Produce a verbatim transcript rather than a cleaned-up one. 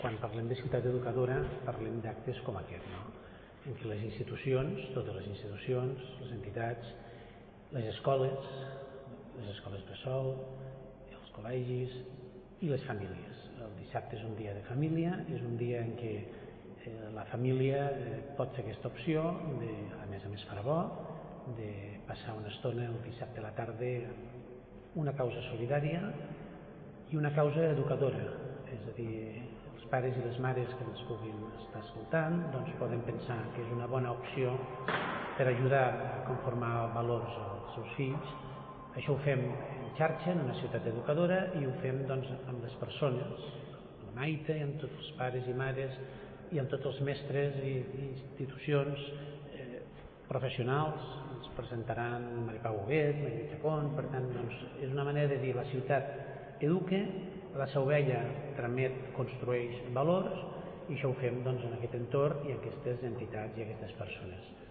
Quan parlem de ciutat educadora, parlem d'actes com aquest, no? En què les institucions, totes les institucions, les entitats, les escoles, les escoles bressol, els col·legis i les famílies. El dissabte és un dia de família, és un dia en què eh, la família eh, pot fer aquesta opció, de, a més a més farà bo, de passar una estona el dissabte a la tarda amb una causa solidària i una causa educadora, és a dir, els pares i les mares que ens puguin estar escoltant doncs poden pensar que és una bona opció per ajudar a conformar valors als seus fills. Això ho fem en xarxa, en una ciutat educadora, i ho fem doncs, amb les persones, amb la Maite, amb tots els pares i mares i amb tots els mestres i, i institucions eh, professionals. Ens presentaran Mari Pau Huguet, Maria Chacón. Per tant, doncs, és una manera de dir la ciutat educa, la Seu Vella tramet, construeix valors, i això ho fem doncs, en aquest entorn i en aquestes entitats i aquestes persones.